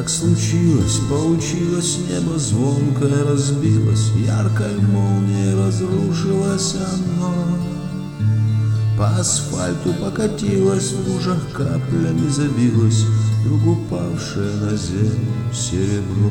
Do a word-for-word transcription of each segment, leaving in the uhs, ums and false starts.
Так случилось, получилось, небо звонкое разбилось, яркой молнией разрушилось оно. По асфальту покатилось, в лужах каплями забилось, вдруг упавшее на землю серебро.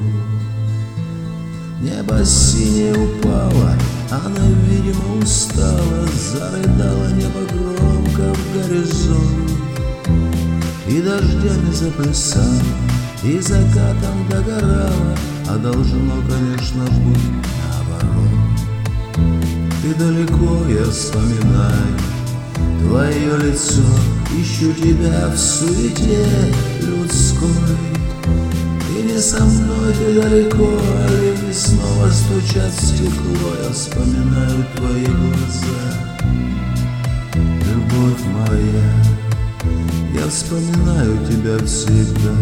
Небо синее упало, она, видимо, устала, зарыдала небо громко в горизонт. И дождями заплясала, и закатом догорала, а должно, конечно, быть наоборот. Ты далеко, я вспоминаю твое лицо, ищу тебя в суете людской. Ты не со мной, ты далеко, а ливни снова стучат в стекло. Я вспоминаю твои глаза, любовь моя. Я вспоминаю тебя всегда,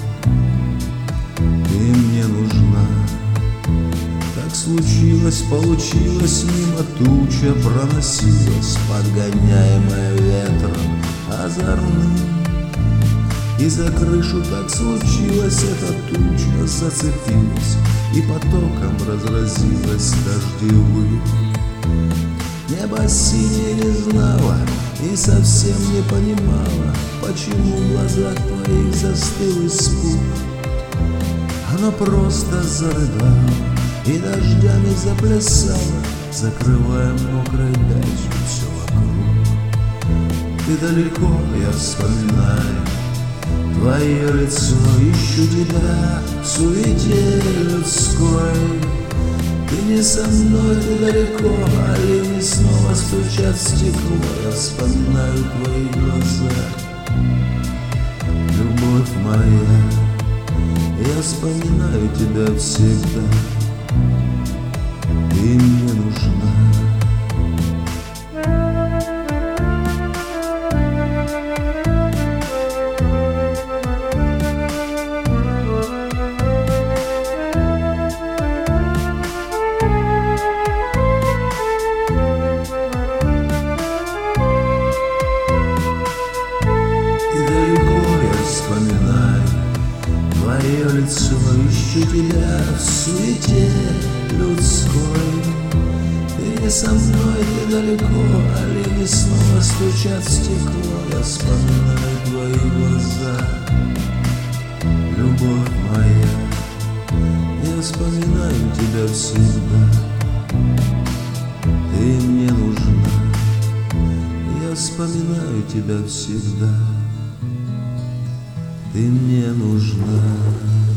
ты мне нужна. Так случилось, получилось, мимо туча проносилась, подгоняемая ветром озорным. И за крышу так случилось, эта туча зацепилась и потоком разразилась дождевым. Небо синее не знало и совсем не понимала, почему в глазах твоих застыл испуг. Оно просто зарыдало и дождями заплясало, закрывая мокрой дачей все вокруг. Ты далеко, я вспоминаю твое лицо, ищу тебя в суете людской. Ты не со мной, ты далеко, а ливни снова стучат в стекло. Я вспоминаю твои глаза, любовь моя. Я вспоминаю тебя всегда, ты мне нужна. Твое лицо, ищу тебя в суете людской. Ты не со мной, ты далеко, а ливни снова стучат в стекло. Я вспоминаю твои глаза, любовь моя. Я вспоминаю тебя всегда, ты мне нужна. Я вспоминаю тебя всегда, ты мне нужна.